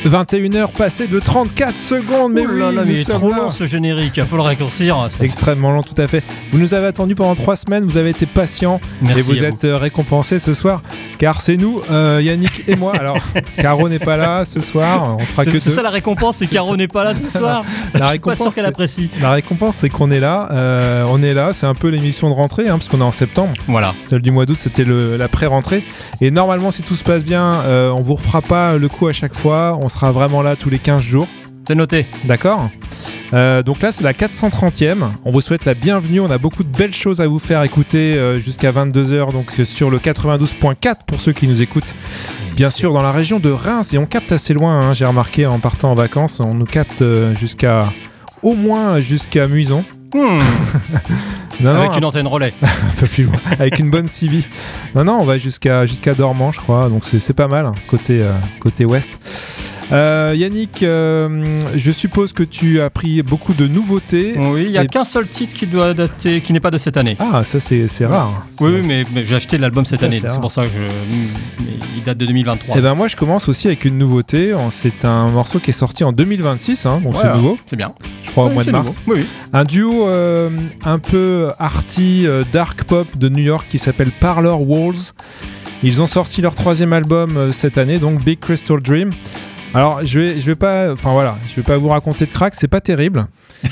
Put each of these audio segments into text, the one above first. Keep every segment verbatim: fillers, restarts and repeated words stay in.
vingt et une heures passées de trente-quatre secondes, mais oh oui, là là, mais il est trop là. long ce générique, il faut le raccourcir. Ça, Extrêmement long, tout à fait. Vous nous avez attendu pendant trois semaines, vous avez été patients Merci et vous à êtes vous. récompensés ce soir, car c'est nous, euh, Yannick et moi. Alors, Caro n'est pas là ce soir, on fera c'est, que c'est deux. ça la récompense, c'est, c'est Caro ça. N'est pas là ce soir. La Je suis récompense, pas sûr qu'elle apprécie. La récompense, c'est qu'on est là. Euh, on est là, c'est un peu l'émission de rentrée, hein, parce qu'on est en septembre. Voilà. Celle du mois d'août, c'était le, la pré-rentrée. Et normalement, si tout se passe bien, euh, on vous refera pas le coup à chaque fois. On sera vraiment là tous les quinze jours. C'est noté. D'accord. Euh, donc là, c'est la quatre cent trentième. On vous souhaite la bienvenue. On a beaucoup de belles choses à vous faire écouter euh, jusqu'à vingt-deux heures, donc sur le quatre-vingt-douze point quatre pour ceux qui nous écoutent. Bien c'est... sûr, dans la région de Reims. Et on capte assez loin, hein, j'ai remarqué en partant en vacances. On nous capte euh, jusqu'à, au moins jusqu'à Muison. Hmm. non, Avec non, une antenne relais. Un peu plus loin. Avec une bonne C V. Non, non, on va jusqu'à, jusqu'à Dormans, je crois. Donc c'est, c'est pas mal, hein, côté, euh, côté ouest. Euh, Yannick, euh, je suppose que tu as pris beaucoup de nouveautés. Oui, il n'y a et... qu'un seul titre qui doit dater, qui n'est pas de cette année. Ah, ça c'est, c'est rare. C'est oui, rare. oui mais, mais j'ai acheté l'album cette ça, année, c'est, c'est, c'est pour ça que je... mais il date de deux mille vingt-trois. Et ben moi je commence aussi avec une nouveauté. C'est un morceau qui est sorti en deux mille vingt-six, hein, donc voilà, c'est nouveau. C'est bien. Je crois oui, au mois de mars. Oui, oui. Un duo euh, un peu arty, euh, dark pop de New York qui s'appelle Parlor Walls. Ils ont sorti leur troisième album euh, cette année, donc Big Crystal Dream. Alors, je vais, je vais pas, enfin voilà, je vais pas vous raconter de crack, c'est pas terrible.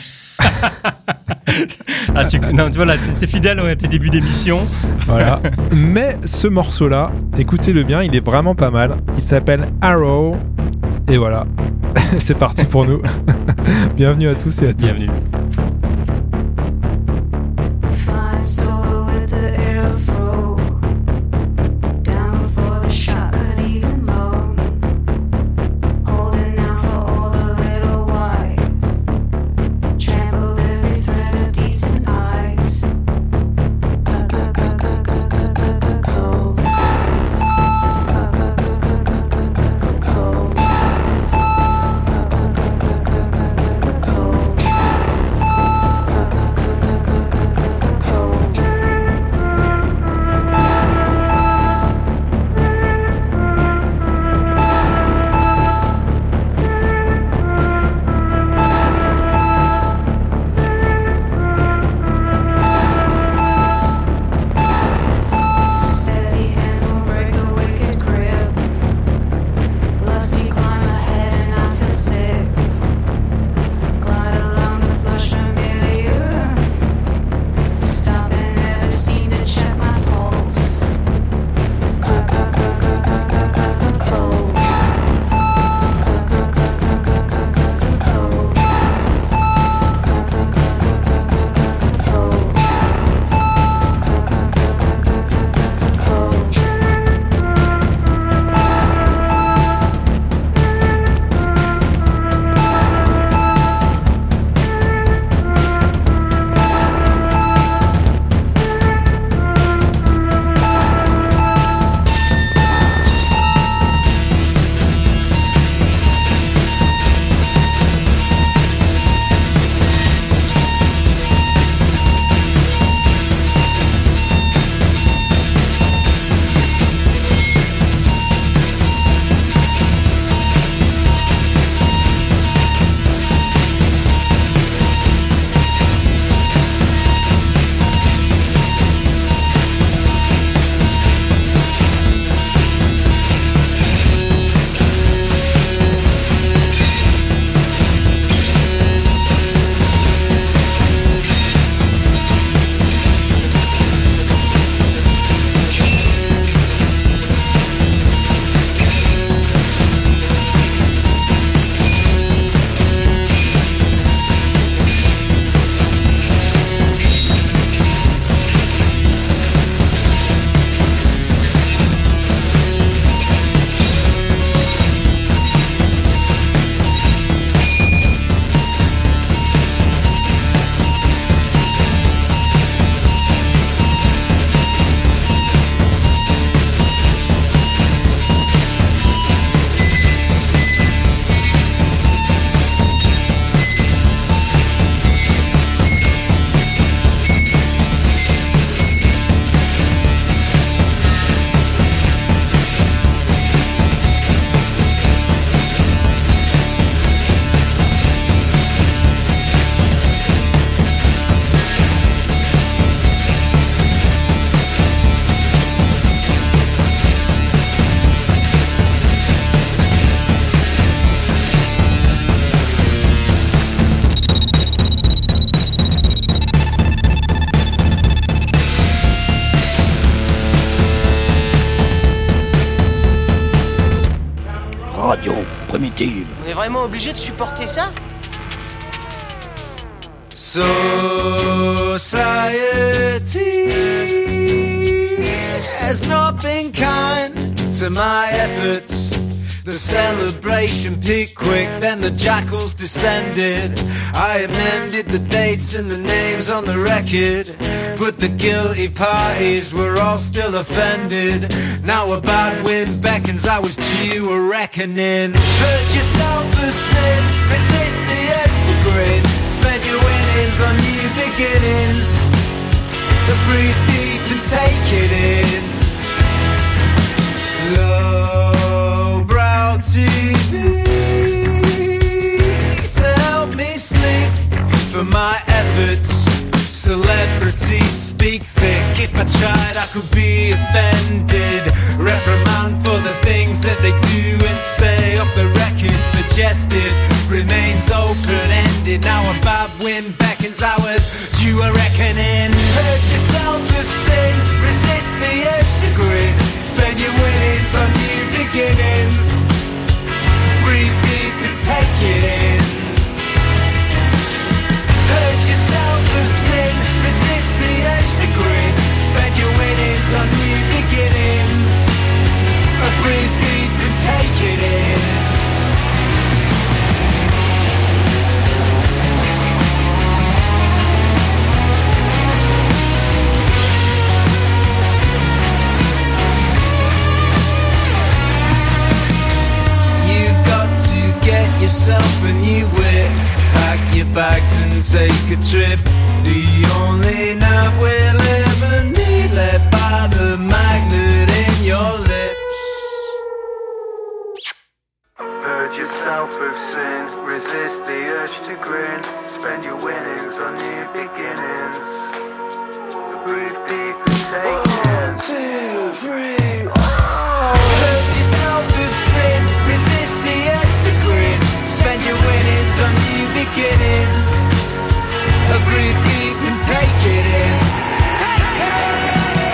ah, tu, non, tu vois là, t'es fidèle à tes débuts d'émission. Voilà. Mais ce morceau-là, écoutez-le bien, il est vraiment pas mal. Il s'appelle Arrow. Et voilà, c'est parti pour nous. Bienvenue à tous et à toutes. Bienvenue. radio primitive. On est vraiment obligé de supporter ça? Society has not been kind to my efforts. The celebration peaked quick, then the jackals descended. I amended the dates and the names on the record, but the guilty parties were all still offended. Now a bad wind beckons, I was due a reckoning. Purge yourself of sin, resist the urge to grin. Spend your winnings on new beginnings. Breathe deep and take it in. Lowbrow T V to help me sleep for my efforts. Celebrities speak thick. If I tried, I could be offended. Reprimand for the things that they do and say. Off the record, suggested remains open-ended. Now a bad wind beckons, I was due a reckoning. Purge yourself of sin, resist the urge to grin. Spend your winnings on new beginnings. Breathe deep and take it in. Purge yourself of sin, resist the urge to grin. Spend your winnings on new beginnings. Breathe deep and take it in. You've got to get yourself a new whip. Pack your bags and take a trip. The only night we'll ever need, led by the magnet in your lips. Purge yourself of sin, resist the urge to grin. Spend your winnings on new beginnings. Breathe deep and take it. One, two, three, oh. Purge yourself of sin, resist the urge to grin. Spend your winnings on new beginnings. Breathe deep and take it in. Take it in.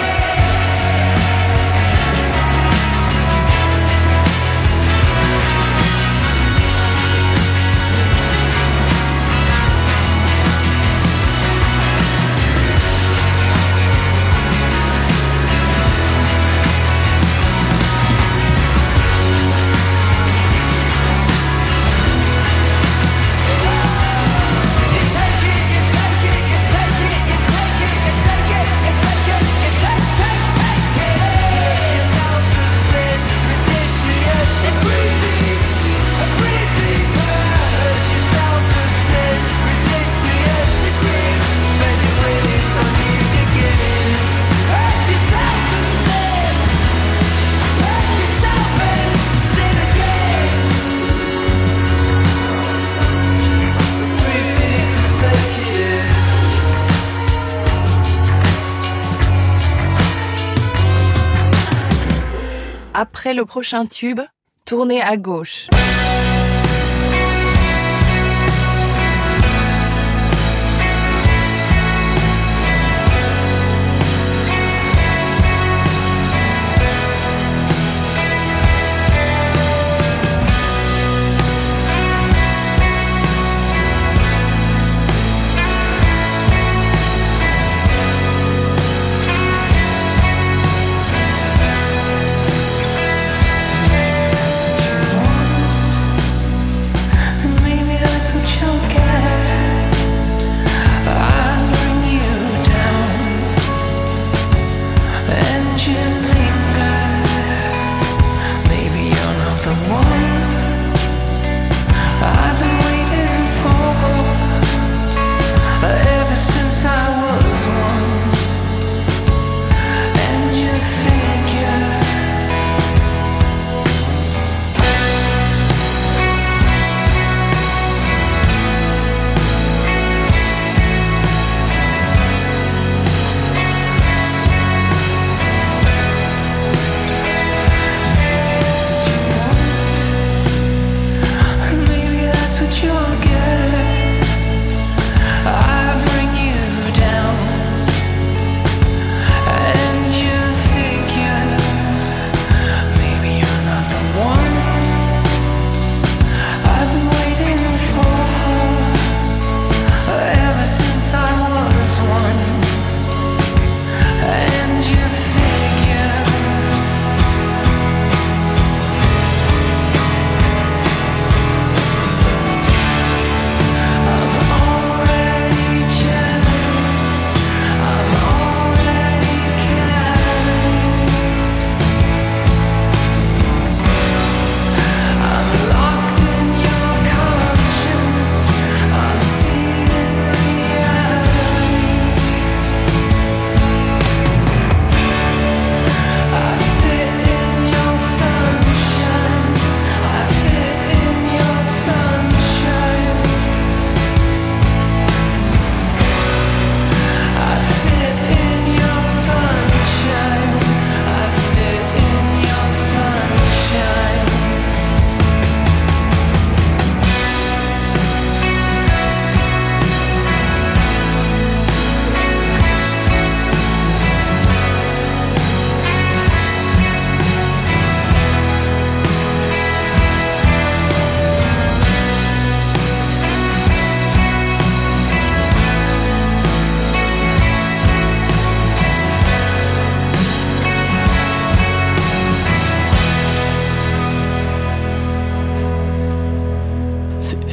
Après le prochain tube, tournez à gauche.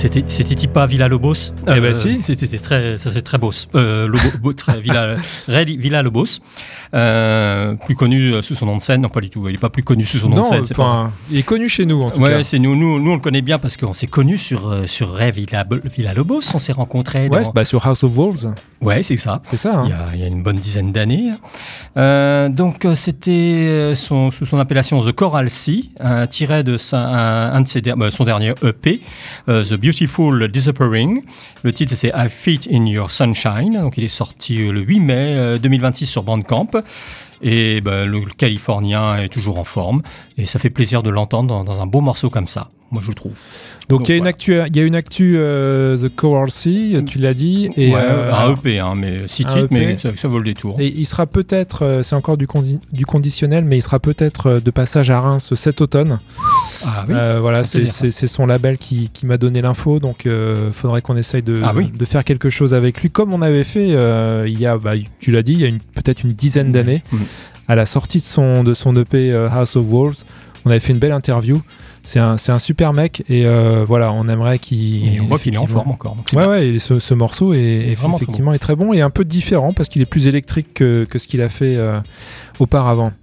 C'était, c'était pas Villa Lobos. Eh ben si. C'était très, ça c'est très Bos. Euh, Lobo, très Villa, Villa Lobos. Euh, plus connu sous son nom de scène, non pas du tout. Il est pas plus connu sous son nom non, de scène. C'est pas... Il est connu chez nous en tout ouais, cas. c'est nous, nous, nous on le connaît bien parce qu'on s'est connus sur euh, sur Ray Villa, Villa Lobos. On s'est rencontrés. Ouais, dans... bah sur House of Wolves. Ouais, c'est ça. C'est ça. Hein. Il, y a, il y a une bonne dizaine d'années. Euh, donc c'était son, sous son appellation The Coral Sea, un tiré de sa, un, un de ses, bah, son dernier E P, uh, The Beautiful Disappearing. Le titre c'est I Fit in Your Sunshine. Donc il est sorti le huit mai deux mille vingt-six sur Bandcamp. Et bah, le Californien est toujours en forme. Et ça fait plaisir de l'entendre dans, dans un beau morceau comme ça. Moi, je le trouve. Donc, il y, voilà. y a une actu euh, The Coral Sea, tu l'as dit. Et, ouais, euh, un E P, hein, mais six titres, mais ça, ça vaut le détour. Et il sera peut-être, euh, c'est encore du, condi- du conditionnel, mais il sera peut-être euh, de passage à Reims cet automne. Ah oui. Euh, voilà, c'est, c'est, c'est son label qui, qui m'a donné l'info, donc il euh, faudrait qu'on essaye de, ah oui. de faire quelque chose avec lui, comme on avait fait euh, il y a, bah, tu l'as dit, il y a une, peut-être une dizaine d'années, mmh. à la sortie de son, de son E P euh, House of Wolves. On avait fait une belle interview. C'est un, c'est un super mec et euh, voilà, on aimerait qu'il. Et on voit qu'il est en forme encore. Donc c'est ouais, bien. ouais, et ce, ce morceau est, est vraiment effectivement très bon. est très bon et un peu différent parce qu'il est plus électrique que, que ce qu'il a fait euh, auparavant.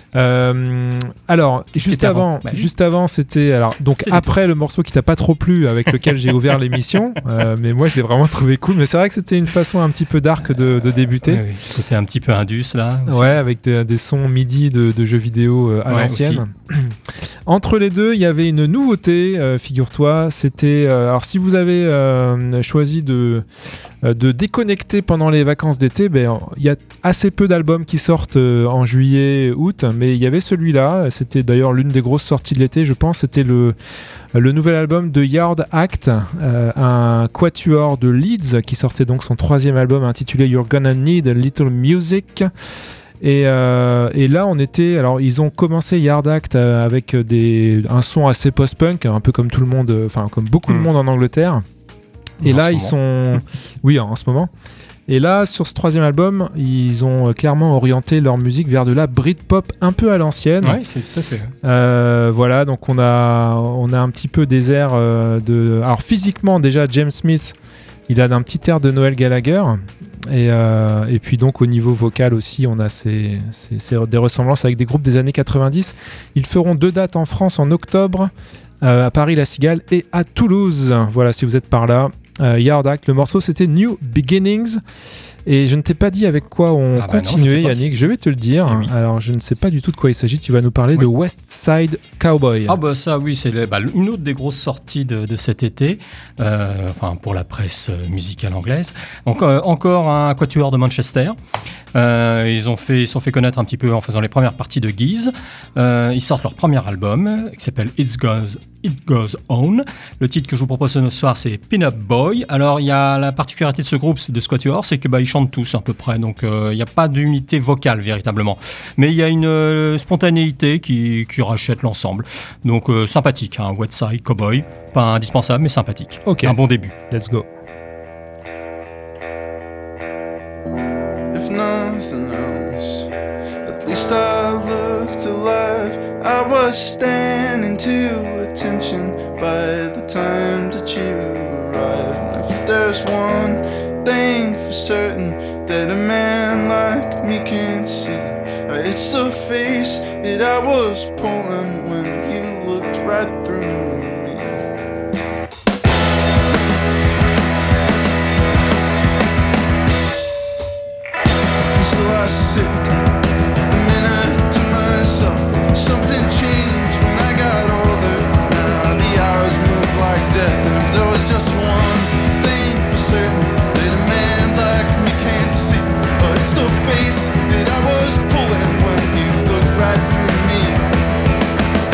Euh, alors, juste avant, avant bah, oui. juste avant, c'était alors donc c'était après toi. Le morceau qui t'a pas trop plu, avec lequel j'ai ouvert l'émission, euh, mais moi je l'ai vraiment trouvé cool. Mais c'est vrai que c'était une façon un petit peu dark de, de débuter. Ouais, oui. Côté un petit peu indus là. Aussi. Ouais, avec des, des sons MIDI de, de jeux vidéo euh, à ouais, l'ancienne. Aussi. Entre les deux, il y avait une nouveauté. Euh, figure-toi, c'était euh, alors si vous avez euh, choisi de de déconnecter pendant les vacances d'été, ben il y a assez peu d'albums qui sortent euh, en juillet, août. Mais il y avait celui-là, c'était d'ailleurs l'une des grosses sorties de l'été, je pense, c'était le, le nouvel album de Yard Act, euh, un quatuor de Leeds qui sortait donc son troisième album intitulé You're Gonna Need a Little Music. Et, euh, et là, on était. Alors, ils ont commencé Yard Act euh, avec des, un son assez post-punk, un peu comme tout le monde, enfin, comme beaucoup mmh. de monde en Angleterre. Et en là, ils sont. Oui, en ce moment. Et là, sur ce troisième album, ils ont clairement orienté leur musique vers de la Britpop un peu à l'ancienne. Oui, c'est tout à fait. Euh, voilà, donc on a, on a un petit peu des airs euh, de... Alors physiquement, déjà, James Smith, il a un petit air de Noel Gallagher. Et, euh, et puis donc au niveau vocal aussi, on a ces, ces, ces, des ressemblances avec des groupes des années quatre-vingt-dix. Ils feront deux dates en France en octobre, euh, à Paris, La Cigale et à Toulouse. Voilà, si vous êtes par là. Euh, Yard Act, le morceau c'était New Beginnings et je ne t'ai pas dit avec quoi on ah bah continuait non, je Yannick, si... je vais te le dire. Oui. Alors je ne sais pas du tout de quoi il s'agit, tu vas nous parler oui. de West Side Cowboy. Ah bah ça oui, c'est le, bah, une autre des grosses sorties de, de cet été, euh, enfin pour la presse musicale anglaise. Donc euh, encore un quatuor de Manchester. Euh, ils ont fait, ils sont fait connaître un petit peu en faisant les premières parties de Geese. Euh, ils sortent leur premier album qui s'appelle It Goes, It Goes On. Le titre que je vous propose ce soir, c'est Pin-Up Boy. Alors il y a la particularité de ce groupe, de ce quatuor, c'est que bah, ils chantent tous à peu près, donc il euh, n'y a pas d'unité vocale véritablement. Mais il y a une euh, spontanéité qui, qui rachète l'ensemble. Donc euh, sympathique, hein, West Side Cowboy, pas indispensable mais sympathique. Okay. Un bon début. Let's go. If nothing else, at least I looked alive. I was standing to attention by the time that you arrived. And if there's one thing for certain that a man like me can't see, it's the face that I was pulling when you looked right through me. Still I sit a minute to myself. Something changed when I got older. Now the hours move like death. And if there was just one thing for certain that a man like me can't see, oh, it's the face that I was pulling when you looked right through me.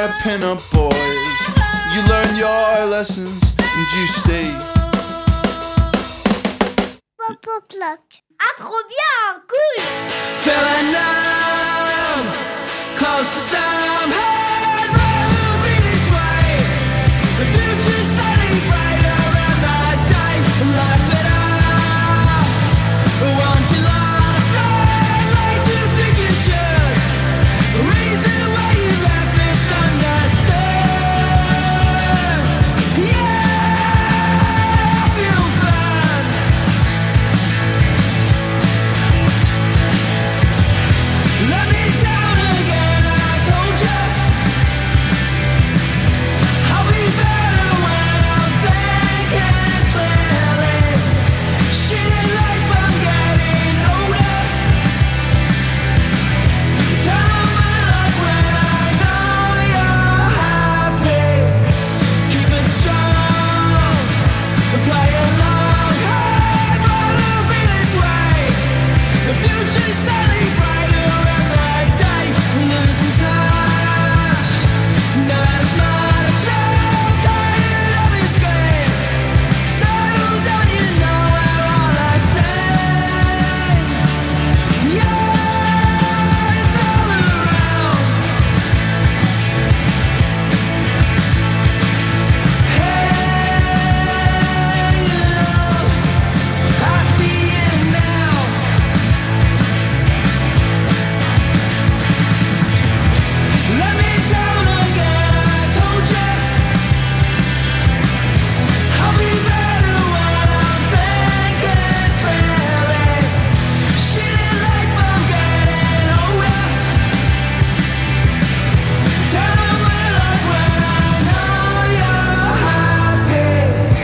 by pin-up boys. You learn your lessons and you stay. Pop-Pop-Clock. Ah, trop bien, cool. Fell in love, close to some head, moving this way. The future's slightly brighter and the day life it up. Once you lost, I'd like to think you should. The reason why you left misunderstood. Yeah, I feel fine. Let me down again, I told you I'll be better when I'm thinking clearly. Shit in life, I'm getting older. Time my luck when I know you're happy. Keep it strong, play along, hard, rather be this way. The future's slightly brighter and the day losing touch. No, it's not a child, tired of this game. Settle down, you know we're all the same. Yeah, it's all around. Hey, you know, I see it now. Let me down again, I told you I'll be better when I'm thinking clearly. Shit in life, I'm getting older. Time my luck when I know you're happy.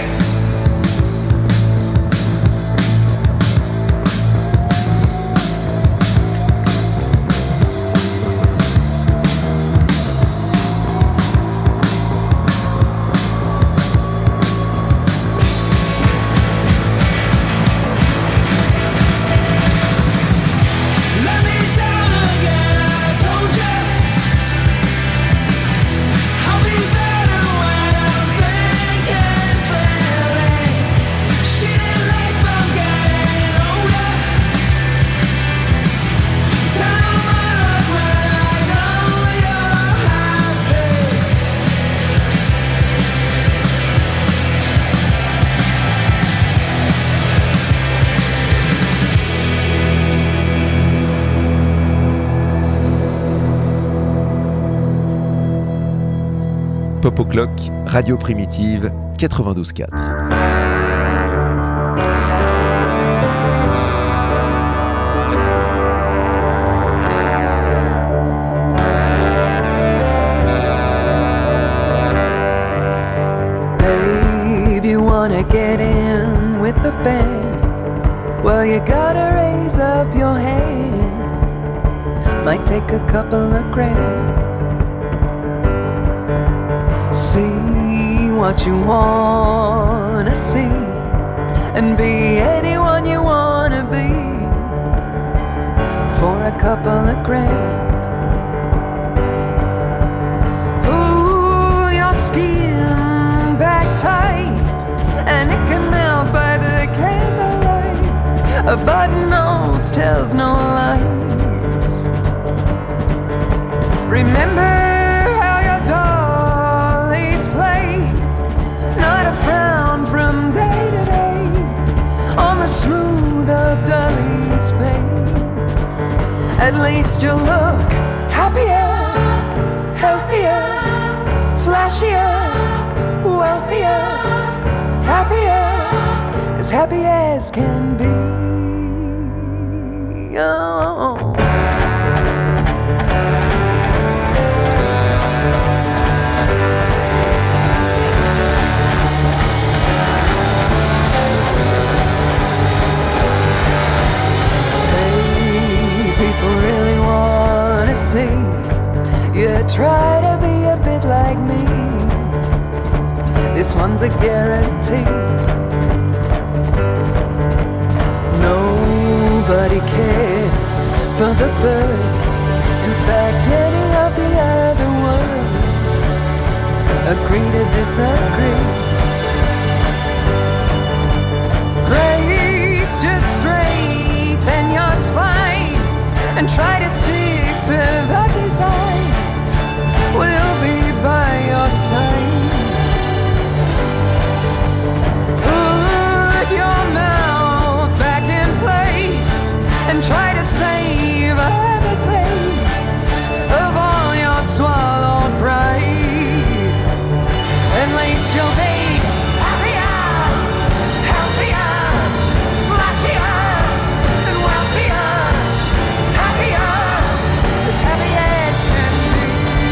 Let me down again, I told you I'll be better when I'm thinking clearly. Shit in life, I'm getting older. Time my luck when I know you're happy. Pop au Clock, Radio Primitive, quatre-vingt-douze quatre. Babe, you wanna get in with the band? Well, you gotta raise up your hand. Might take a couple of grand. See what you wanna see and be anyone you wanna be for a couple of grand. Pull your skin back tight and it can melt by the candlelight. A button nose tells no lies. Remember how your dollies play, not a frown from day to day on the smooth of Dolly's face. At least you'll look happier, healthier, flashier, wealthier, happier, as happy as can be. Oh. People really wanna see you try to be a bit like me. This one's a guarantee. Nobody cares for the birds. In fact, any of the other words. agree to disagree. Grace, just straighten your spine and try to stick to the design. We'll be by your side. Put your mouth back in place and try to save the taste of all your swallowed pride. And lace your bait happier, healthier, flashier, and wealthier, happier, as happy as can be.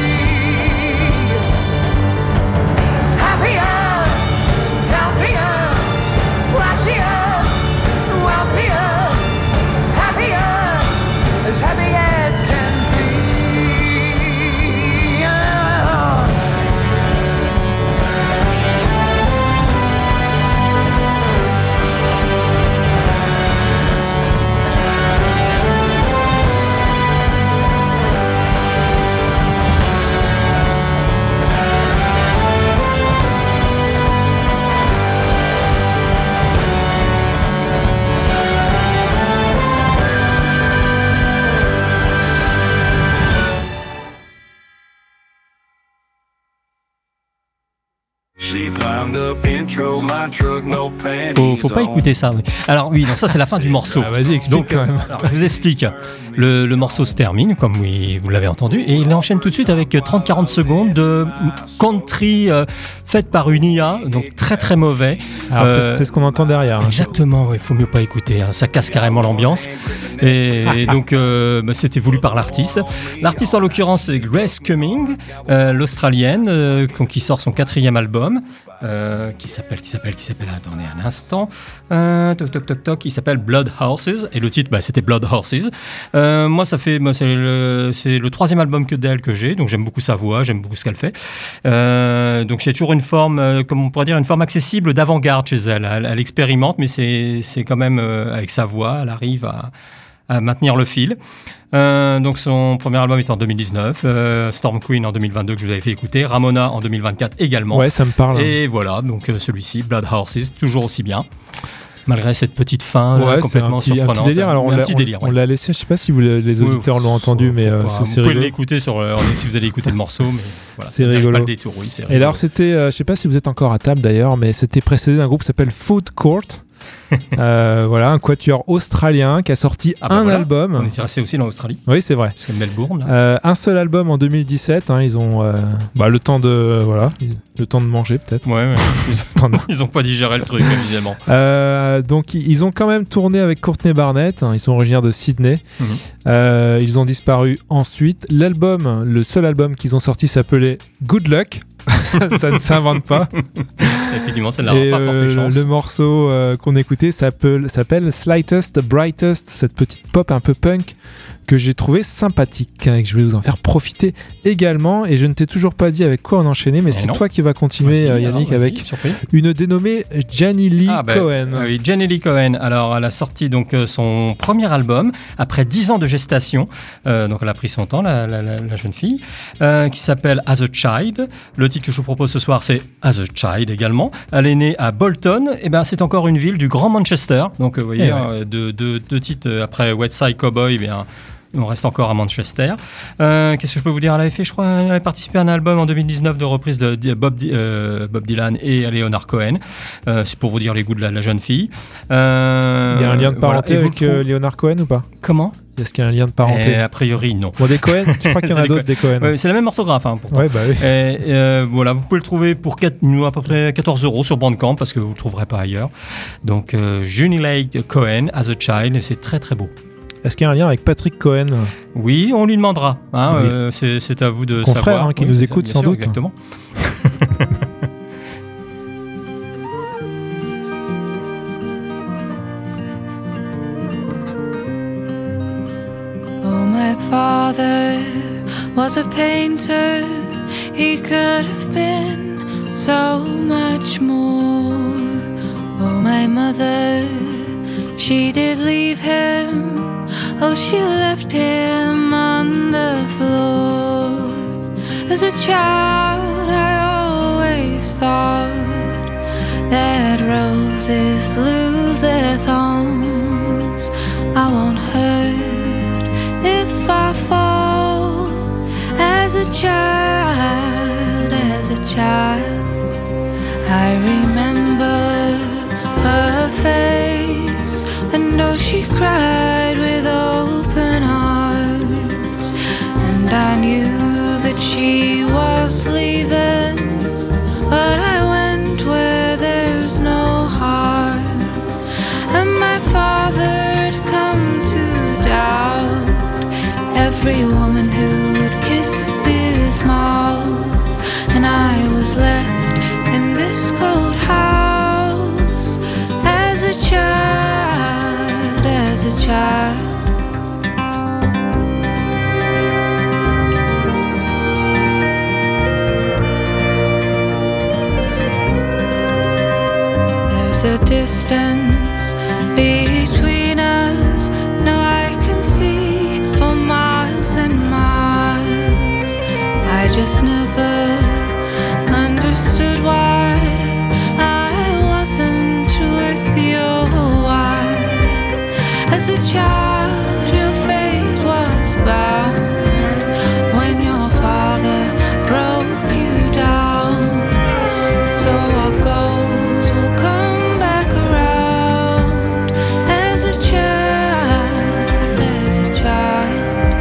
Happier, healthier, flashier, wealthier, happier, as happy as can be. Yeah. Faut, faut pas écouter ça. Oui. Alors oui, non, ça c'est la fin du morceau. Ah, vas-y, explique Donc, quand même. alors, je vous explique. Le, le morceau se termine, comme oui, vous l'avez entendu, et il enchaîne tout de suite avec trente à quarante secondes de country euh, faite par une I A, donc très très mauvais. Alors, Euh, c'est, c'est ce qu'on entend derrière. hein. Exactement, il faut mieux pas écouter, hein, ça casse carrément l'ambiance. Et, et donc, euh, bah, c'était voulu par l'artiste. L'artiste, en l'occurrence, c'est Grace Cumming, euh, l'Australienne, euh, qui sort son quatrième album, euh, qui s'appelle, qui s'appelle, qui s'appelle, attendez un instant, euh, toc toc toc toc, qui s'appelle Blood Horses, et le titre, bah, c'était Blood Horses. Euh, moi, ça fait, moi, c'est le, c'est le troisième album que d'elle que j'ai, donc j'aime beaucoup sa voix, j'aime beaucoup ce qu'elle fait. Euh, donc j'ai toujours une forme, euh, comme on pourrait dire, une forme accessible d'avant-garde chez elle. Elle, elle expérimente, mais c'est, c'est quand même euh, avec sa voix, elle arrive à, à maintenir le fil. Euh, donc son premier album est en deux mille dix-neuf, euh, Storm Queen en deux mille vingt-deux que je vous avais fait écouter, Ramona en deux mille vingt-quatre également. Ouais, ça me parle. Et voilà, donc euh, celui-ci, Blood Horses, toujours aussi bien. Malgré cette petite fin Ouais, là, c'est complètement un petit, un surprenante. petit délire. Alors, on un l'a, petit on- délire, on ouais. l'a laissé, je sais pas si vous, le- les Oui, auditeurs l'ont entendu, Faut- mais faut euh, pas- c'est, vous c'est pouvez rigolo. l'écouter sur, euh, si vous allez écouter le morceau, mais voilà, C'est ça mérite rigolo. pas le détour, oui, c'est Et rigolo. alors, c'était, euh, je sais pas si vous êtes encore à table d'ailleurs, mais c'était précédé d'un groupe qui s'appelle Food Court. Euh, voilà, un quatuor australien qui a sorti Ah bah un voilà. album. On était resté aussi dans l'Australie, Oui, c'est vrai. parce que Melbourne, là. Euh, un seul album en deux mille dix-sept. Hein, ils ont euh, bah, le temps de voilà, le temps de manger peut-être. Ouais, ouais. Temps de- Ils ont pas digéré le truc, évidemment. Euh, donc i- ils ont quand même tourné avec Courtney Barnett. Hein, ils sont originaires de Sydney. Mhm. Euh, ils ont disparu ensuite. L'album, le seul album qu'ils ont sorti s'appelait Good Luck. ça, ça ne s'invente pas. Effectivement, ça ne leur Et a pas porté euh, chance. le morceau euh, qu'on écoutait s'appelle, s'appelle Slightest Brightest, cette petite pop un peu punk que j'ai trouvé sympathique, hein, et que je vais vous en faire profiter également. Et je ne t'ai toujours pas dit avec quoi on enchaînait, mais Eh c'est non. toi qui vas continuer, Vas-y, euh, alors, Yannick, vas-y, avec surprise. une dénommée Jenny Lee Ah, bah, Cohen. euh, oui, Jenny Lee Cohen. Alors, elle a sorti donc euh, son premier album après dix ans de gestation. Euh, donc, elle a pris son temps, la, la- la- la jeune fille, euh, qui s'appelle As a Child. Le titre que je vous propose ce soir, c'est As a Child également. Elle est née à Bolton. Et ben, c'est encore une ville du Grand Manchester. Donc, euh, vous voyez, Eh ouais. euh, deux, deux- deux titres euh, après West Side Cowboy. Eh bien, on reste encore à Manchester. Euh, qu'est-ce que je peux vous dire? Elle avait fait, je crois, elle a participé à un album en deux mille dix-neuf de reprise de Di- Bob, Di- euh, Bob Dylan et Leonard Cohen. Euh, c'est pour vous dire les goûts de la, la jeune fille. Euh, Il y a un lien de voilà. parenté Et vous avec le euh, trouvez- Leonard Cohen ou pas? Comment? Est-ce qu'il y a un lien de parenté? Eh, A priori, non. Bon, des Cohen, je crois qu'il y en C'est a des d'autres, des Cohen. Ouais, c'est la même orthographe, hein, pourtant. Ouais, bah oui. Et, euh, voilà, vous pouvez le trouver pour quatre, nous, à peu près quatorze euros sur Bandcamp parce que vous ne le trouverez pas ailleurs. Donc, euh, Jenny Lee Cohen, As a Child, et c'est très très beau. Est-ce qu'il y a un lien avec Patrick Cohen? Oui, on lui demandera. Hein, Oui. euh, c'est, c'est à vous de Confrère, savoir. hein, qui Oui, nous c'est écoute bien sans sûr, doute. Exactement. Oh, my father was a painter. He could have been so much more. Oh, my mother, she did leave him. Oh, she left him on the floor. As a child, I thought that roses lose their thorns. I won't hurt if I fall. As a child, as a child, I remember her face, and oh, she cried with open arms, and I knew that she was leaving, but I went where there's no harm, and my father had come to doubt every woman who had kissed his mouth, and I was left in this cold house as a child, as a child. There's a distance between us, now I can see for miles and miles. I just never understood why I wasn't worth your while. As a child, your fate was bound when your father broke you down. So our goals will come back around. As a child, as a child.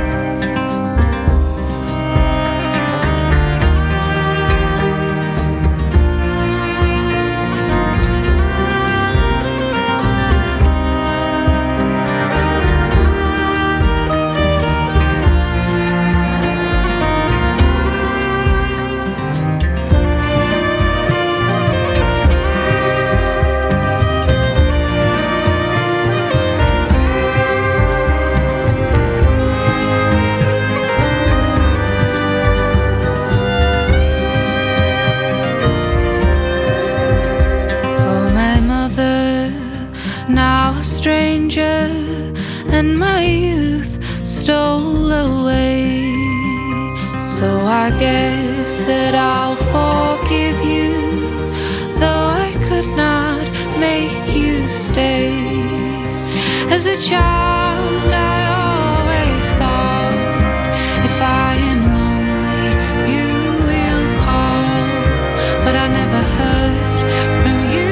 Stranger, and my youth stole away. So I guess that I'll forgive you, though I could not make you stay. As a child, I always thought, if I am lonely, you will call, but I never heard from you.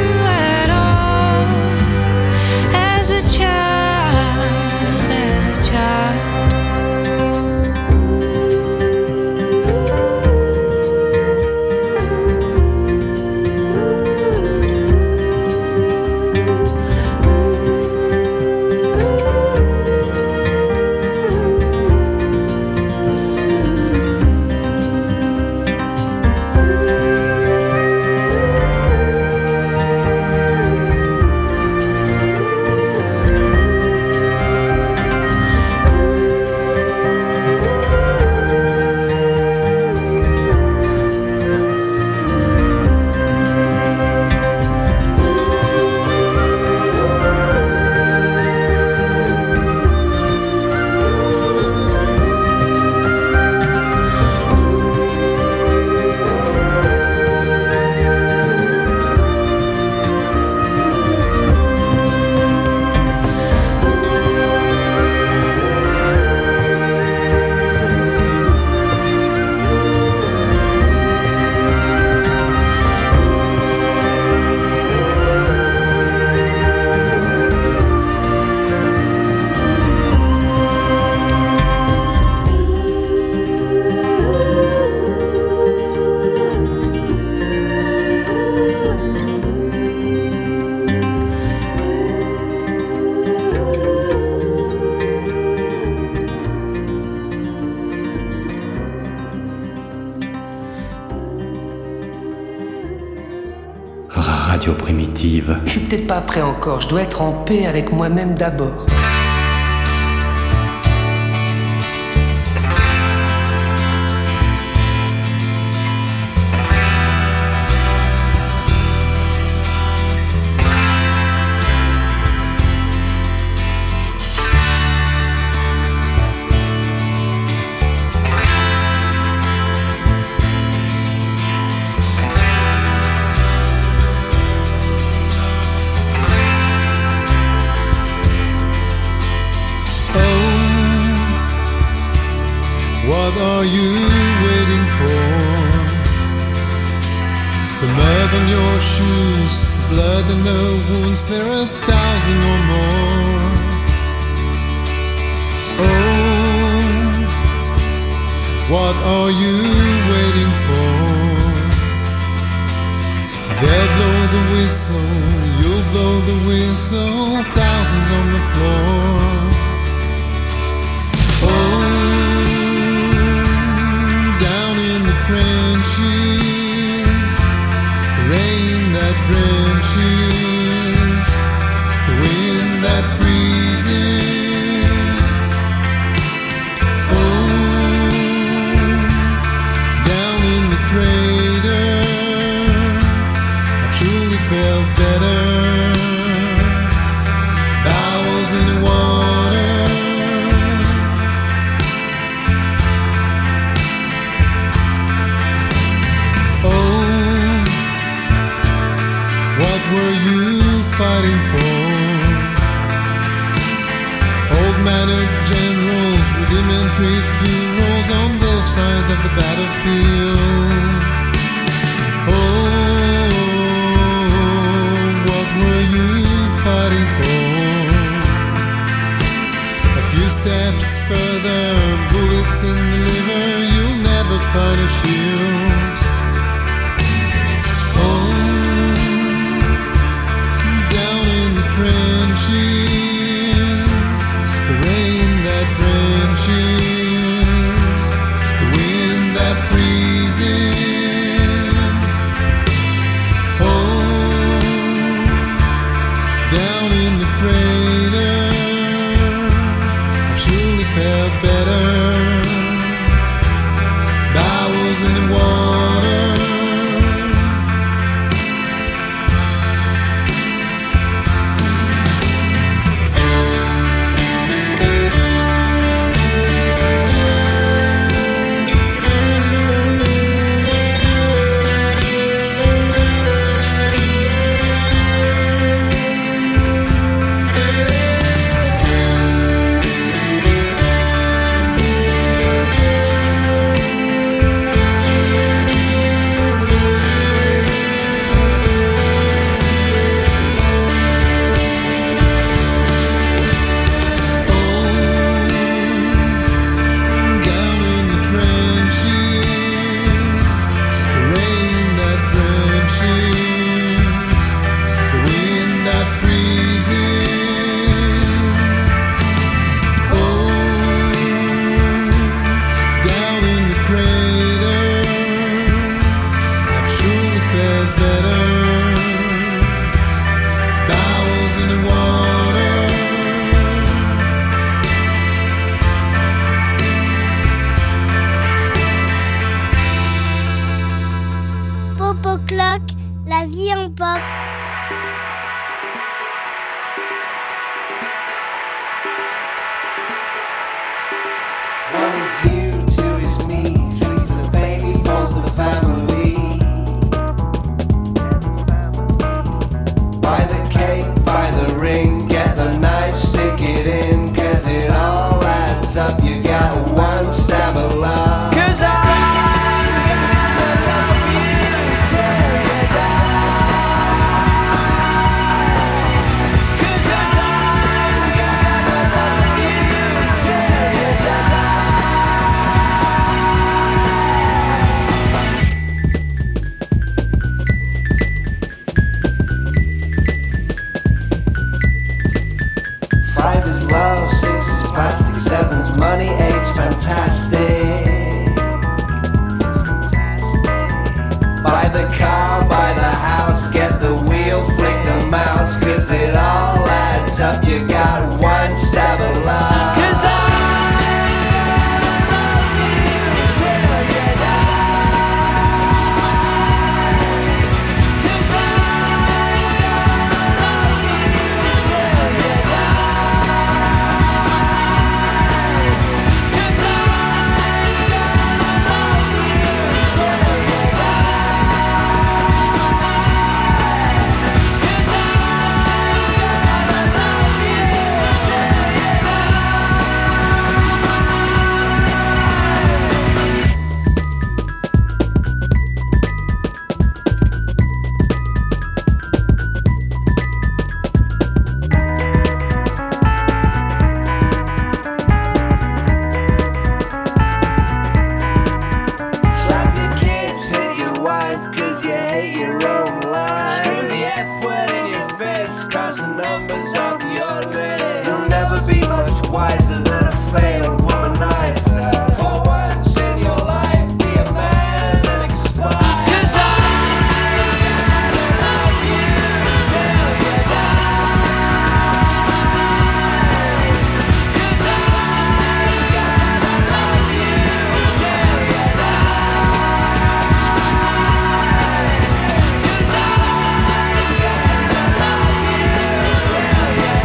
Radio Primitive. Je suis peut-être pas prêt encore, je dois être en paix avec moi-même d'abord. What are you waiting for? The mud on your shoes, the blood and the wounds, there are a thousand or more. Oh, what are you waiting for? They'll blow the whistle, you'll blow the whistle, thousands on the floor. Oh, down in the trenches, the rain that drenches, the wind that freezes. Felt better, bowels in the water. Oh, what were you fighting for? Old mannered generals, rudimentary funerals on both sides of the battlefield. Oh, fighting for? A few steps further, bullets in the liver, you'll never find a shield. Oh, down in the trenches, the rain that drenches, the wind that freezes. Down in the crater, I truly felt better. Bowels in the water. La vie en pop. One is you, two is me, three's the baby, four's the family. Buy the cake, buy the ring, get the knife, stick it in, cause it all adds up, you got one stab of love. Cause I wiser than a failing womanizer. For once in your life, be a man and expire. 'Cause I gotta love you till you die. 'Cause I gotta love you till you die. 'Cause I gotta love you till you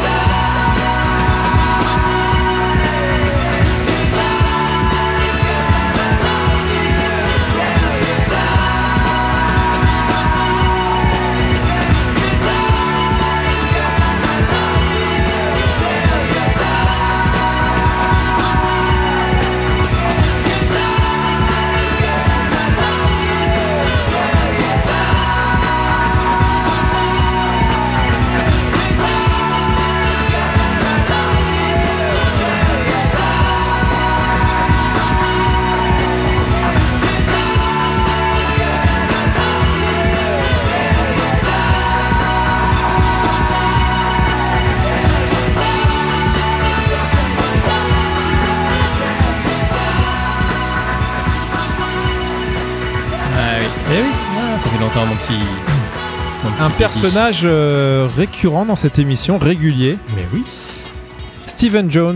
Eh oui. Ah, ça fait longtemps mon petit. mon petit Un petit. personnage euh, récurrent dans cette émission, régulier. Mais oui. Stephen Jones,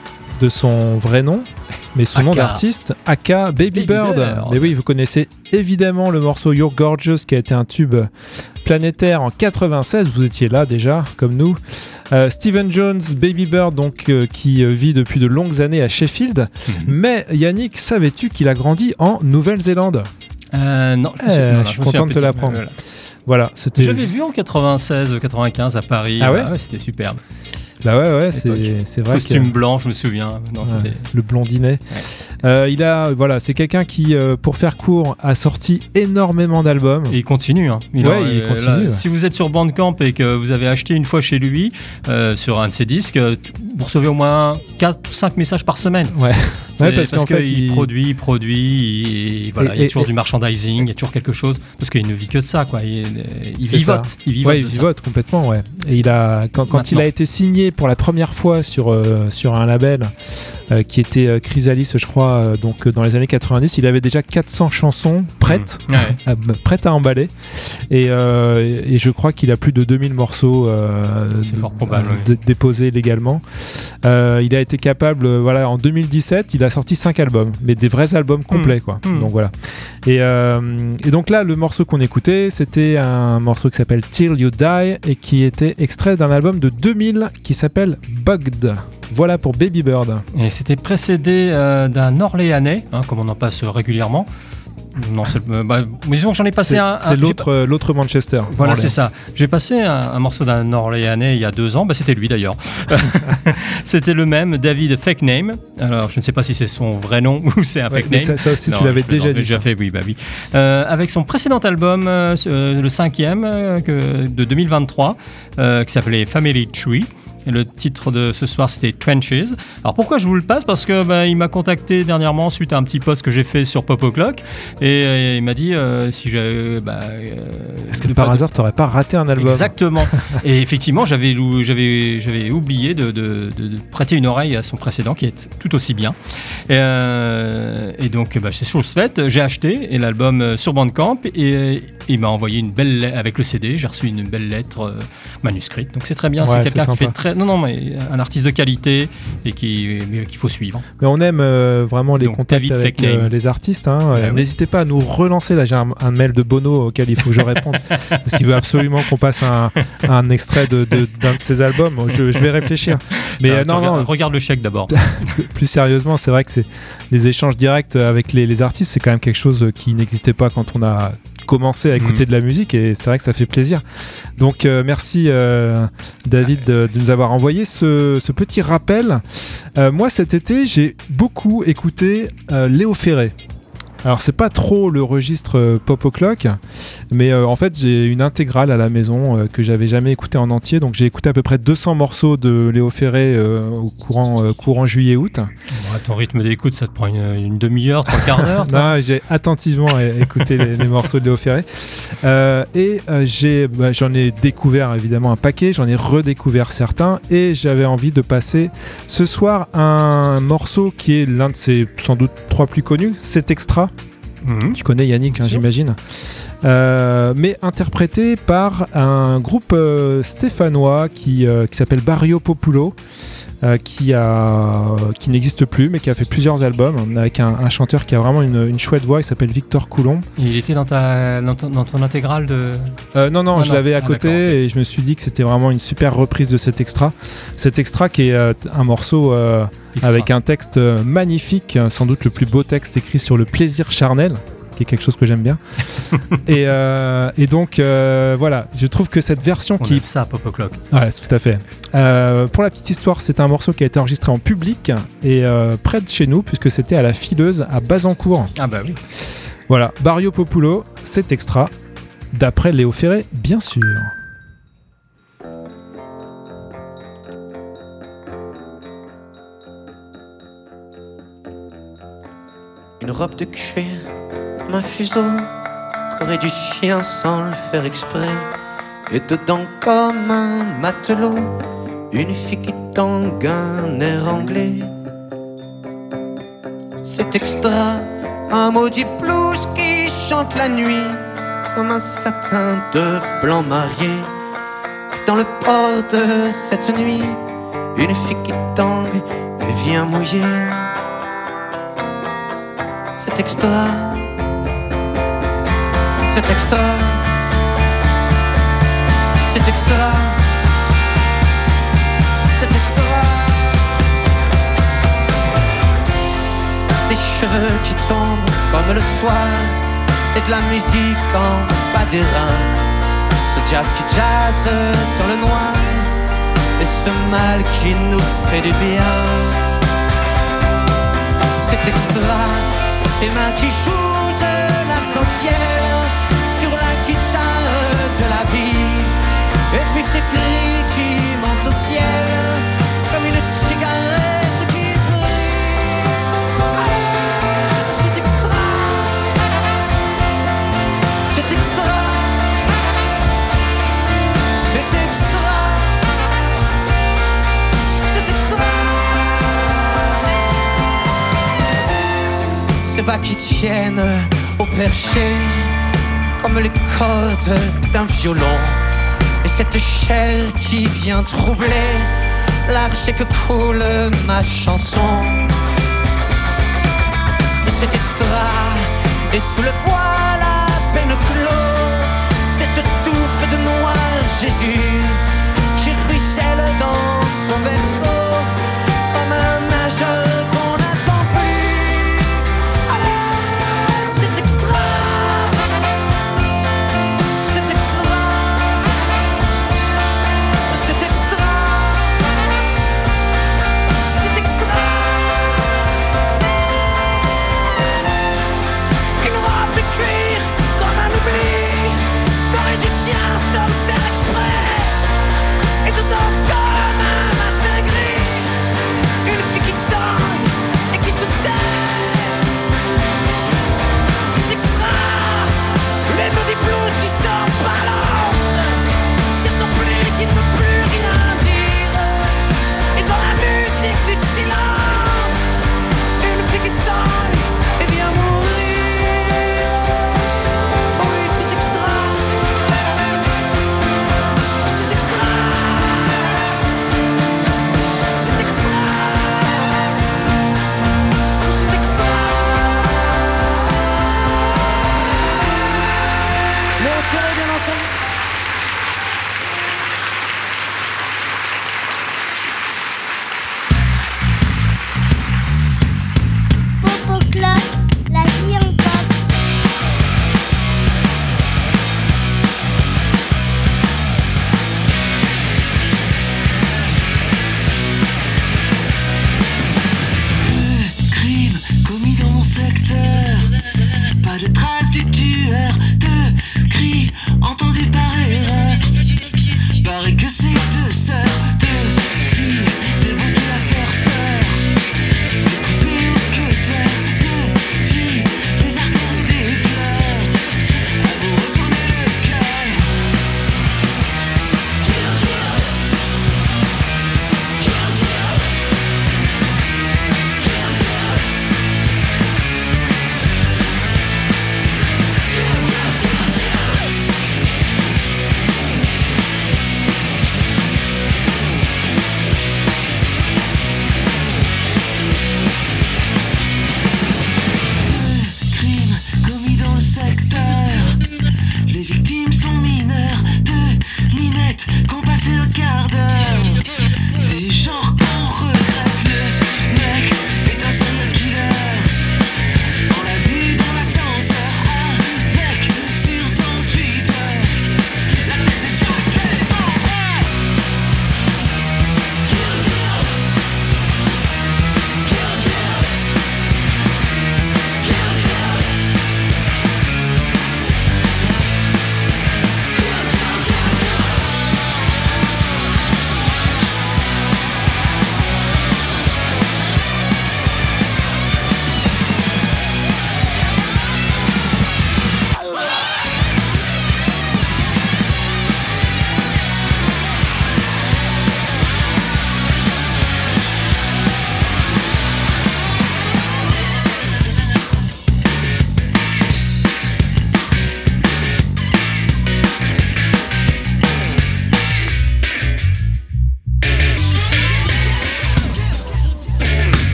de son vrai nom, mais son nom Aka. d'artiste, aka Baby, Baby Bird. Bird. Mais oui, vous connaissez évidemment le morceau You're Gorgeous qui a été un tube planétaire en quatre-vingt-seize. Vous étiez là déjà, comme nous. Euh, Stephen Jones, Baby Bird, donc euh, qui euh, vit depuis de longues années à Sheffield. Mhm. Mais Yannick, savais-tu qu'il a grandi en Nouvelle-Zélande? Euh, non, je, Eh, suis- non, non, je suis me souviens content de te petit, l'apprendre. mais voilà. Voilà, c'était. J'avais vu en quatre-vingt-seize, quatre-vingt-quinze à Paris. Ah ouais C'était superbe. Bah ouais, ouais, c'est, L'époque. c'est vrai. Costume que... blanc, je me souviens. Non, Ouais, c'était... le blondinet. Euh, il a, voilà, c'est quelqu'un qui, euh, pour faire court, a sorti énormément d'albums. Et il continue. Hein. Il Ouais, en- il euh, continue, là, ouais. Si vous êtes sur Bandcamp et que vous avez acheté une fois chez lui, euh, sur un de ses disques, euh, vous recevez au moins quatre ou cinq messages par semaine. Ouais. C'est Ouais, parce parce qu'en fait, qu'il il- produit, il produit, et, voilà, Et- il y a et- toujours et- du merchandising, il y a toujours quelque chose, parce qu'il ne vit que de ça, quoi. Il, il C'est vivote, ça. il vivote. Ouais, il de ça. vivote complètement, ouais. Et il a, quand, quand il Maintenant. a été signé pour la première fois sur, euh, sur un label euh, qui était euh, Chrysalis, je crois, euh, donc euh, dans les années quatre-vingt-dix, il avait déjà quatre cents chansons prêtes, Mmh. Ouais. euh, prêtes à emballer. Et, euh, et je crois qu'il a plus de deux mille morceaux euh, C'est de- fort probable, euh, oui. de- déposés légalement. Euh, il a été capable, euh, voilà, en deux mille dix-sept, il a sorti cinq albums, mais des vrais albums complets, quoi. Mmh. Donc voilà. Et, euh, et donc là, le morceau qu'on écoutait, c'était un morceau qui s'appelle Till You Die et qui était extrait d'un album de deux mille qui s'appelle Bugged. Voilà pour Baby Bird. Et c'était précédé euh, d'un Orléanais, hein, comme on en passe régulièrement. Non, c'est, euh, bah, disons que j'en ai passé C'est, un. c'est un- j'ai l'autre, euh, l'autre Manchester. Voilà, Orléans. c'est ça. J'ai passé un, un morceau d'un Orléanais il y a deux ans. Bah, c'était lui d'ailleurs. C'était le même, David Fake Name. Alors, je ne sais pas si c'est son vrai nom ou c'est un Ouais, fake mais name. ça, ça aussi, Non, tu l'avais je plaisante, déjà j'ai dit. déjà ça. fait, oui, bah oui. Euh, avec son précédent album, euh, euh, le cinquième euh, que, de deux mille vingt-trois, euh, qui s'appelait Family Tree. Et le titre de ce soir, c'était Trenches. Alors pourquoi je vous le passe? Parce que bah, il m'a contacté dernièrement suite à un petit post que j'ai fait sur Pop O'Clock et euh, il m'a dit euh, si j'avais. Bah, euh, Parce que de par pas- hasard, t'aurais pas raté un album. Exactement. Et effectivement, j'avais, lou- j'avais, j'avais oublié de, de- de- de prêter une oreille à son précédent qui est tout aussi bien. Et, euh, et donc, bah, c'est chose faite. J'ai acheté et l'album euh, sur Bandcamp et il m'a envoyé une belle lettre avec le C D. J'ai reçu une belle lettre euh, manuscrite. Donc c'est très bien. Ouais, c'est c'est quelqu'un qui sympa. fait très. Non, non, mais un artiste de qualité et qui, mais qu'il faut suivre. Mais on aime euh, vraiment les Donc, contacts David avec Fake Name. euh, les artistes. Hein. Euh, Ah oui. N'hésitez pas à nous relancer. Là, j'ai un, un mail de Bono auquel il faut que je réponde. Parce qu'il veut absolument qu'on passe un, un extrait de, de- d'un de ses albums. Je, je vais réfléchir. Mais Ah, euh, tu non, regardes, non, regarde le chèque d'abord. plus sérieusement, c'est vrai que c'est, les échanges directs avec les, les artistes, c'est quand même quelque chose qui n'existait pas quand on a commencé à écouter Mhm. de la musique et c'est vrai que ça fait plaisir. Donc euh, merci euh, David de, de nous avoir envoyé ce, ce petit rappel. Euh, moi cet été j'ai beaucoup écouté euh, Léo Ferré. Alors c'est pas trop le registre euh, pop o'clock, mais euh, en fait j'ai une intégrale à la maison euh, que j'avais jamais écoutée en entier, donc j'ai écouté à peu près deux cents morceaux de Léo Ferré euh, au courant, euh, courant juillet-août. Bon, à ton rythme d'écoute, ça te prend une, une demi-heure, trois quarts d'heure. Non, j'ai attentivement é- écouté les, les morceaux de Léo Ferré euh, et euh, j'ai, bah, j'en ai découvert évidemment un paquet, j'en ai redécouvert certains et j'avais envie de passer ce soir un morceau qui est l'un de ses sans doute trois plus connus, cet extra. Mmh. Tu connais Yannick, hein, j'imagine. Euh, mais interprété par un groupe euh, stéphanois qui, euh, qui s'appelle Barrio Populo, euh, qui, a, qui n'existe plus, mais qui a fait plusieurs albums, avec un, un chanteur qui a vraiment une, une chouette voix, qui s'appelle Victor Coulomb. Il était dans, ta, dans, ton, dans ton intégrale de... Euh, non, non, ah, je non. l'avais à ah, côté okay. et je me suis dit que c'était vraiment une super reprise de cet extra. Cet extra qui est euh, un morceau euh, avec un texte euh, magnifique, sans doute le plus beau texte écrit sur le plaisir charnel, qui est quelque chose que j'aime bien. et, euh, et donc, euh, voilà, je trouve que cette version On qui... aime ça, Pop O'Clock. Ouais, tout à fait. Euh, pour la petite histoire, c'est un morceau qui a été enregistré en public et euh, près de chez nous, puisque c'était à la Fileuse, à Bazancourt. Ah bah oui. Voilà, Barrio Populo, c'est extra, d'après Léo Ferré, bien sûr. Une robe de cuir comme un fuseau qu'aurait du chien sans le faire exprès. Et dedans comme un matelot, une fille qui tangue un air anglais. C'est extra, un maudit blues qui chante la nuit comme un satin de blanc marié. Dans le port de cette nuit, une fille qui tangue et vient mouiller. C'est extra, c'est extra, c'est extra, c'est extra. Des cheveux qui tombent comme le soir et de la musique en bas des reins. Ce jazz qui jazz dans le noir et ce mal qui nous fait du bien. C'est extra. Ces mains qui jouent de l'arc-en-ciel sur la guitare de la vie. Et puis ces cris qui montent au ciel comme une cigarette qui brille. C'est extra, c'est extra, c'est extra, c'est extra. Ces bas qui tiennent au perché comme les cordes d'un violon. Et cette chair qui vient troubler l'arche que coule ma chanson. Et c'est extra, et sous le voile à peine clos, cette touffe de noir Jésus qui ruisselle dans son berceau comme un nageur qu'on n'attend plus. Allez, c'est extra, c'est extra, c'est extra, c'est extra. Une robe de cuir comme un oubli, comme du sien sans le faire exprès, et tout en comme un matin gris.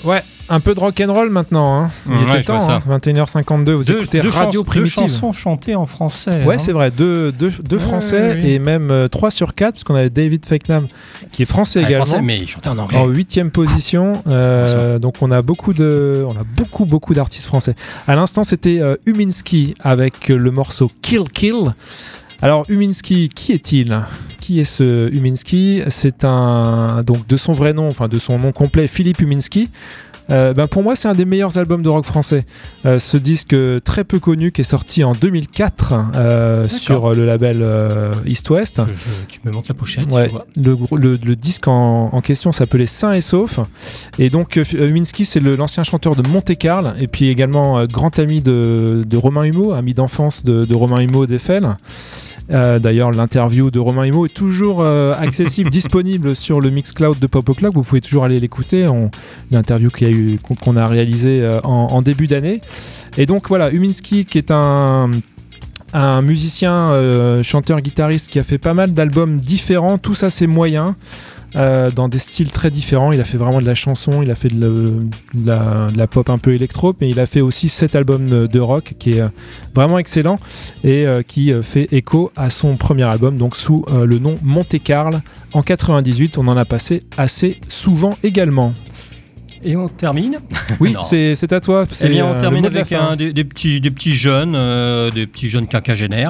Ouais, un peu de rock'n'roll maintenant. Hein. Il Mmh, était ouais, je temps, vois ça. hein. vingt et une heures cinquante-deux, vous Deux, écoutez deux Radio chans- Primitive. Deux chansons chantées en français. Ouais, hein. c'est vrai, deux, deux, deux Ouais, français ouais, ouais. et même euh, trois sur quatre, parce qu'on avait David Fecknam qui est français Ah, également. français, mais il chantait en anglais. En huitième position. Euh, donc on a beaucoup de, on a beaucoup beaucoup d'artistes français. À l'instant, c'était euh, Uminski avec le morceau Kill Kill. Alors Uminski, qui est-il ? Qui est ce Uminski ? C'est un, donc de son vrai nom, enfin de son nom complet, Philippe Uminski. Euh, ben pour moi, c'est un des meilleurs albums de rock français. Euh, ce disque très peu connu qui est sorti en deux mille quatre euh, sur le label euh, East West. Je- je- tu me montres la pochette. Ouais, je vois. le, gros- le, le disque en, en question s'appelait Sain et Sauf. Et donc, euh, Uminski, c'est le- l'ancien chanteur de Monte-Carlo et puis également euh, grand ami de, de Romain Humeau, ami d'enfance de, de Romain Humeau d'Eiffel. Euh, D'ailleurs, l'interview de Romain Humeau est toujours euh, accessible, disponible sur le Mixcloud de Pop O'Clock. Vous pouvez toujours aller l'écouter. On- Une interview qu'il y a eu, qu'on qu'on a réalisée euh, en, en début d'année. Et donc voilà, Uminski, qui est un un musicien, euh, chanteur, guitariste qui a fait pas mal d'albums différents, tous assez moyens, euh, dans des styles très différents. Il a fait vraiment de la chanson, il a fait de, le- de la, de la pop un peu électro, mais il a fait aussi cet album de, de rock qui est euh, vraiment excellent et euh, qui euh, fait écho à son premier album, donc sous euh, le nom Monte-Carlo en quatre-vingt-dix-huit. On en a passé assez souvent également. Et on termine. Oui, Non. c'est c'est à toi. Eh c'est, bien, euh, on le termine mot de la avec fin. un, des, des petits, des petits jeunes, euh, des petits jeunes quinquagénaires,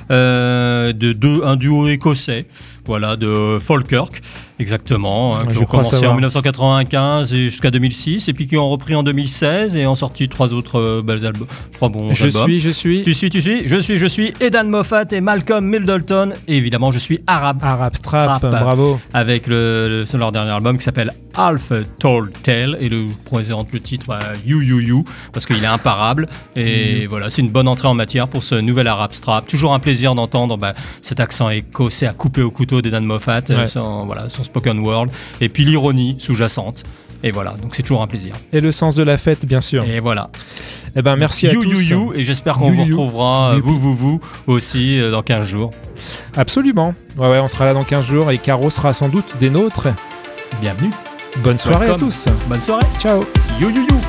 euh, de deux, un duo écossais, voilà, de Falkirk, exactement, hein, Ouais, qui je ont crois commencé savoir. en dix-neuf cent quatre-vingt-quinze et jusqu'à deux mille six, et puis qui ont repris en deux mille seize et ont sorti trois autres euh, belles albums, trois bons Je albums. suis, je suis. Tu suis, tu suis, je suis, je suis Edan Moffat et Malcolm Middleton, et évidemment, je suis Arab. Arab Strap, Trap, bravo. Avec le, le- leur dernier album qui s'appelle Half Tall Tale, et le, je vous présente le titre bah, You You You, parce qu'il est imparable, et Mm. voilà, c'est une bonne entrée en matière pour ce nouvel Arab Strap. Toujours un plaisir d'entendre bah, cet accent écossais à couper au couteau d'Edan Moffat, Ouais. euh, son, voilà, son spoken word, et puis l'ironie sous-jacente, et voilà, donc c'est toujours un plaisir. Et le sens de la fête, bien sûr. Et voilà. Eh ben, merci à You tous. You You, et j'espère qu'on You, vous you. retrouvera, euh, You. vous, vous, vous, aussi, euh, dans quinze jours. Absolument. Ouais, ouais, on sera là dans quinze jours et Caro sera sans doute des nôtres. Bienvenue. Bonne soirée Welcome. à tous. Bonne soirée. Ciao. You You You.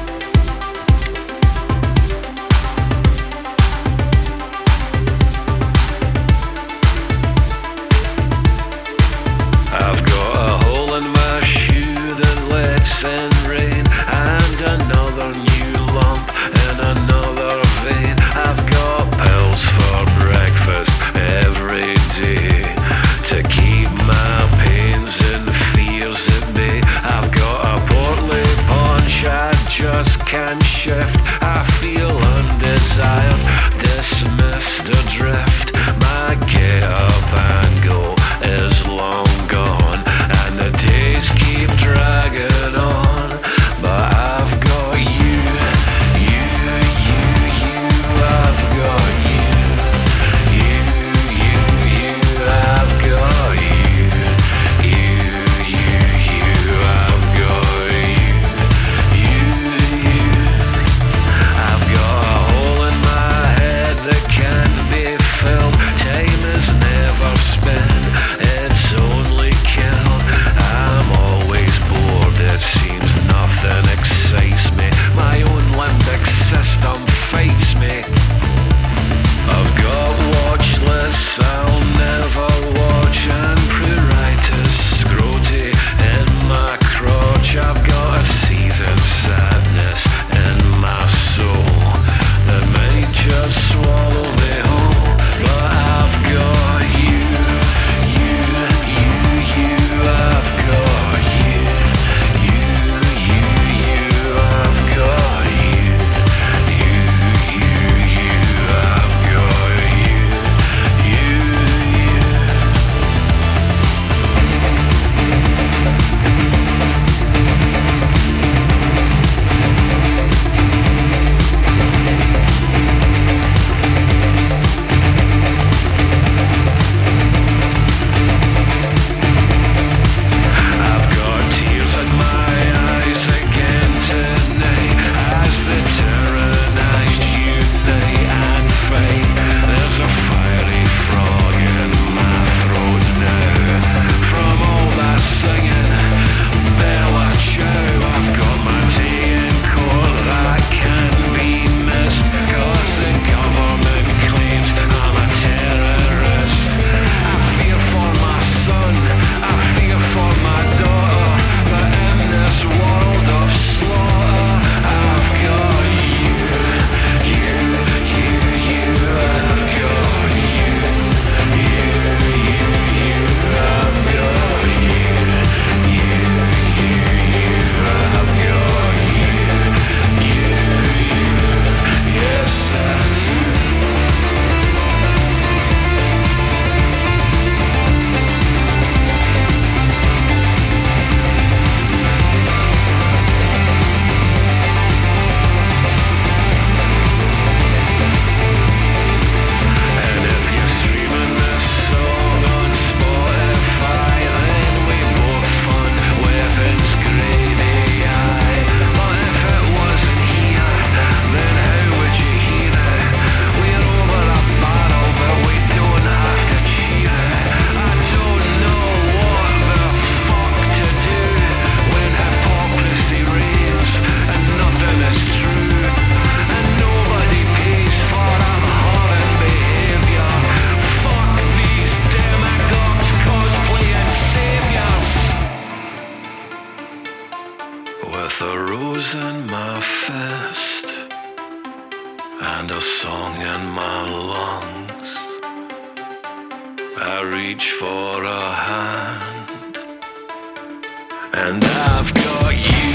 I've got a hole in my shoe that lets in rain, and another new lump in another vein. I've got pills for breakfast every day to keep my pains and fears at bay. I've got a portly paunch I just can't shift. I feel undesired, dismissed, adrift. My get up and go is long gone, and the days keep dragging on. But I've got you, you, you, you. I've got you, you, you, you. I've got you, you, you, you. I've got you, you, you. rose in my fist and a song in my lungs. I reach for a hand and I've got you.